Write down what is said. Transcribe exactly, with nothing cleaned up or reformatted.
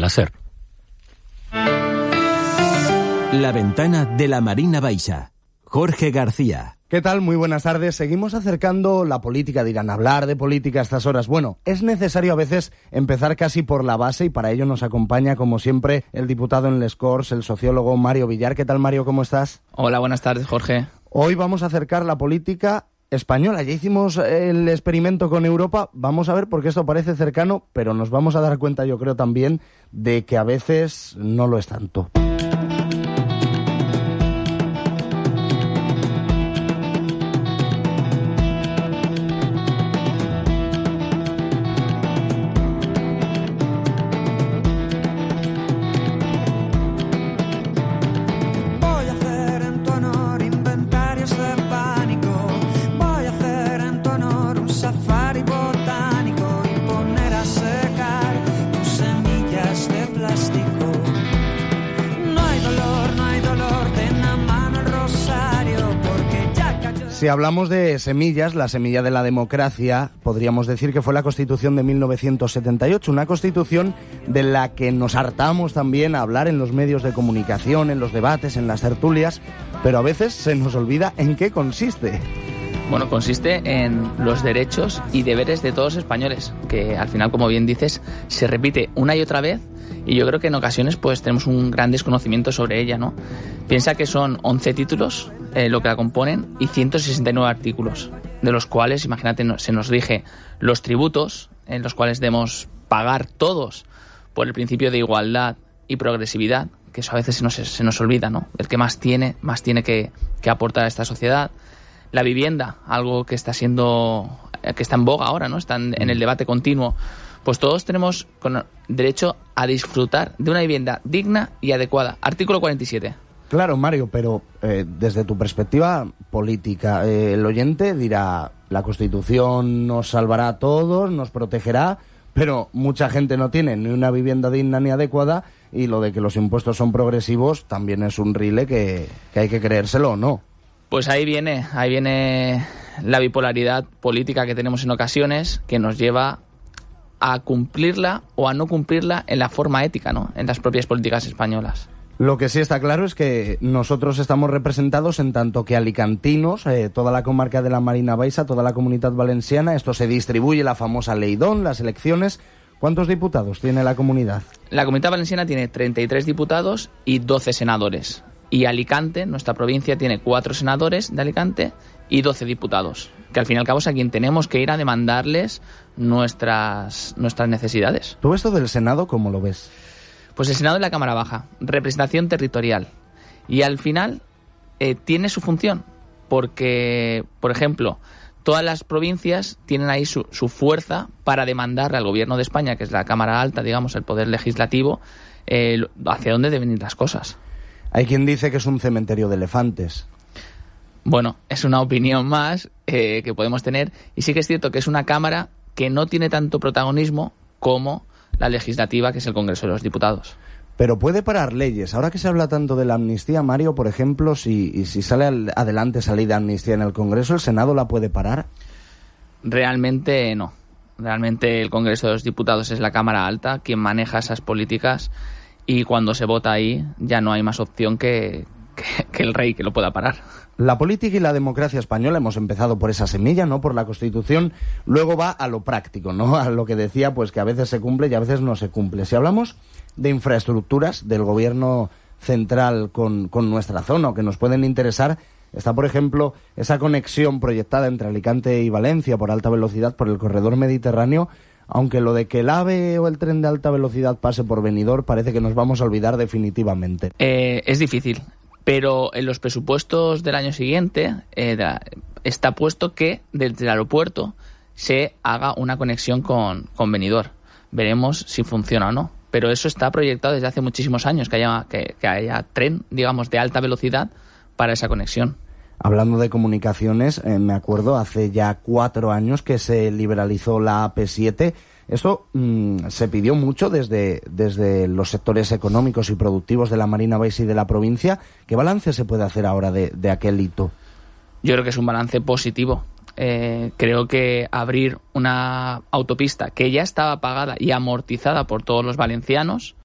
en la SER. La ventana de la Marina Baixa. Jorge García. ¿Qué tal? Muy buenas tardes. Seguimos acercando la política. Dirán, hablar de política a estas horas. Bueno, es necesario a veces empezar casi por la base y para ello nos acompaña, como siempre, el diputado en Les Corts, el sociólogo Mario Villar. ¿Qué tal, Mario? ¿Cómo estás? Hola, buenas tardes, Jorge. Hoy vamos a acercar la política española. Ya hicimos el experimento con Europa. Vamos a ver, porque esto parece cercano, pero nos vamos a dar cuenta, yo creo también, de que a veces no lo es tanto. Si hablamos de semillas, la semilla de la democracia, podríamos decir que fue la Constitución de mil novecientos setenta y ocho, una Constitución de la que nos hartamos también a hablar en los medios de comunicación, en los debates, en las tertulias, pero a veces se nos olvida en qué consiste. Bueno, consiste en los derechos y deberes de todos los españoles, que al final, como bien dices, se repite una y otra vez. Y yo creo que en ocasiones pues tenemos un gran desconocimiento sobre ella, ¿no? Piensa que son once títulos eh, lo que la componen y ciento sesenta y nueve artículos, de los cuales, imagínate, no, se nos rige los tributos, en los cuales debemos pagar todos por el principio de igualdad y progresividad, que eso a veces se nos, se nos olvida, ¿no? El que más tiene, más tiene que, que aportar a esta sociedad. La vivienda, algo que está siendo, que está en boga ahora, ¿no? Está en, en el debate continuo. Pues todos tenemos derecho a disfrutar de una vivienda digna y adecuada. Artículo cuarenta y siete. Claro, Mario, pero eh, desde tu perspectiva política, eh, el oyente dirá, la Constitución nos salvará a todos, nos protegerá, pero mucha gente no tiene ni una vivienda digna ni adecuada, y lo de que los impuestos son progresivos también es un rile que, que hay que creérselo o no. Pues ahí viene, ahí viene la bipolaridad política que tenemos en ocasiones, que nos lleva a cumplirla o a no cumplirla en la forma ética, ¿no? En las propias políticas españolas. Lo que sí está claro es que nosotros estamos representados en tanto que alicantinos, eh, toda la comarca de la Marina Baixa, toda la Comunitat Valenciana. Esto se distribuye, la famosa Ley Don, las elecciones. ¿Cuántos diputados tiene la comunidad? La Comunitat Valenciana tiene treinta y tres diputados y doce senadores. Y Alicante, nuestra provincia, tiene cuatro senadores de Alicante y doce diputados, que al fin y al cabo es a quien tenemos que ir a demandarles nuestras, nuestras necesidades. ¿Tú esto del Senado cómo lo ves? Pues el Senado es la Cámara Baja, representación territorial. Y al final eh, tiene su función, porque, por ejemplo, todas las provincias tienen ahí su, su fuerza para demandarle al Gobierno de España, que es la Cámara Alta, digamos, el Poder Legislativo, eh, hacia dónde deben ir las cosas. Hay quien dice que es un cementerio de elefantes. Bueno, es una opinión más eh, que podemos tener, y sí que es cierto que es una Cámara que no tiene tanto protagonismo como la legislativa, que es el Congreso de los Diputados. Pero puede parar leyes. Ahora que se habla tanto de la amnistía, Mario, por ejemplo, si, si sale al, adelante esa ley de amnistía en el Congreso, ¿el Senado la puede parar? Realmente no. Realmente el Congreso de los Diputados es la Cámara Alta quien maneja esas políticas, y cuando se vota ahí ya no hay más opción que, que, que el rey que lo pueda parar. La política y la democracia española, hemos empezado por esa semilla, ¿no? Por la Constitución, luego va a lo práctico, ¿no? A lo que decía, pues que a veces se cumple y a veces no se cumple. Si hablamos de infraestructuras del gobierno central con, con nuestra zona, o que nos pueden interesar, está, por ejemplo, esa conexión proyectada entre Alicante y Valencia por alta velocidad, por el corredor mediterráneo, aunque lo de que el AVE o el tren de alta velocidad pase por Benidorm parece que nos vamos a olvidar definitivamente. Eh, es difícil. Pero en los presupuestos del año siguiente eh, está puesto que desde el aeropuerto se haga una conexión con, con Benidorm. Veremos si funciona o no. Pero eso está proyectado desde hace muchísimos años, que haya, que, que haya tren, digamos, de alta velocidad para esa conexión. Hablando de comunicaciones, eh, me acuerdo hace ya cuatro años que se liberalizó la A P siete. Esto mmm, se pidió mucho desde, desde los sectores económicos y productivos de la Marina Baixa y de la provincia. ¿Qué balance se puede hacer ahora de, de aquel hito? Yo creo que es un balance positivo. Eh, creo que abrir una autopista que ya estaba pagada y amortizada por todos los valencianos,